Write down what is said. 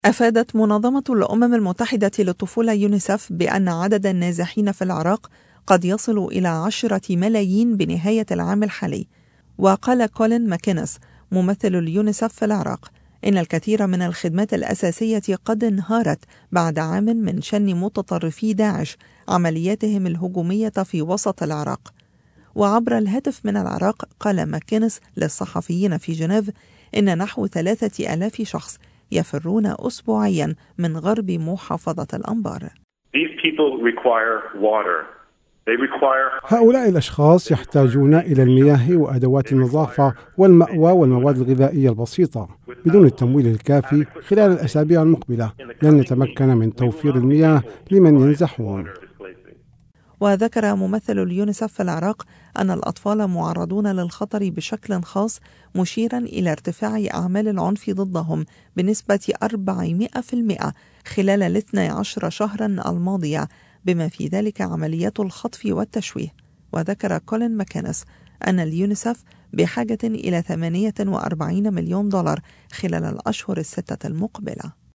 أفادت منظمة الأمم المتحدة للطفولة يونيسف بأن عدد النازحين في العراق قد يصل إلى 10 ملايين بنهاية العام الحالي. وقال كولين ماكينس ممثل اليونيسف في العراق إن الكثير من الخدمات الأساسية قد انهارت بعد عام من شن متطرفي داعش عملياتهم الهجومية في وسط العراق. وعبر الهاتف من العراق قال ماكينس للصحفيين في جنيف إن نحو 3000 شخص يفرون أسبوعيا من غرب محافظة الأنبار. هؤلاء الأشخاص يحتاجون إلى المياه وأدوات النظافة والمأوى والمواد الغذائية البسيطة. بدون التمويل الكافي خلال الأسابيع المقبلة لن نتمكن من توفير المياه لمن ينزحون. وذكر ممثل اليونيسف في العراق أن الأطفال معرضون للخطر بشكل خاص، مشيرا إلى ارتفاع أعمال العنف ضدهم بنسبة 400% خلال 12 شهرا الماضية، بما في ذلك عمليات الخطف والتشويه. وذكر كولين ماكينس أن اليونيسف بحاجة إلى $48 مليون خلال الأشهر 6 المقبلة.